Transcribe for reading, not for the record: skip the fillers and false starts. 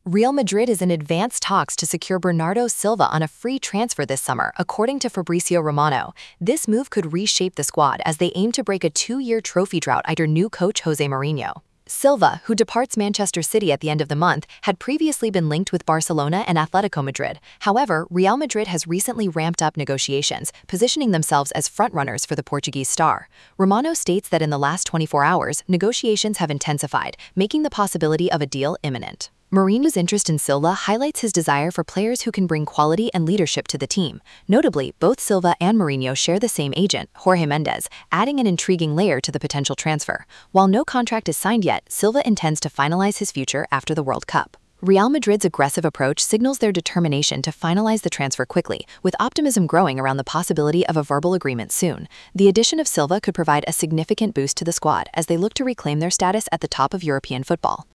Real Madrid is in advanced talks to secure Bernardo Silva on a free transfer this summer, according to Fabrizio Romano. This move could reshape the squad as they aim to break a 2-year trophy drought under new coach Jose Mourinho. Silva, who departs Manchester City at the end of the month, had previously been linked with Barcelona and Atletico Madrid. However, Real Madrid has recently ramped up negotiations, positioning themselves as frontrunners for the Portuguese star. Romano states that in the last 24 hours, negotiations have intensified, making the possibility of a deal imminent. Mourinho's interest in Silva highlights his desire for players who can bring quality and leadership to the team. Notably, both Silva and Mourinho share the same agent, Jorge Mendes, adding an intriguing layer to the potential transfer. While no contract is signed yet, Silva intends to finalize his future after the World Cup. Real Madrid's aggressive approach signals their determination to finalize the transfer quickly, with optimism growing around the possibility of a verbal agreement soon. The addition of Silva could provide a significant boost to the squad as they look to reclaim their status at the top of European football.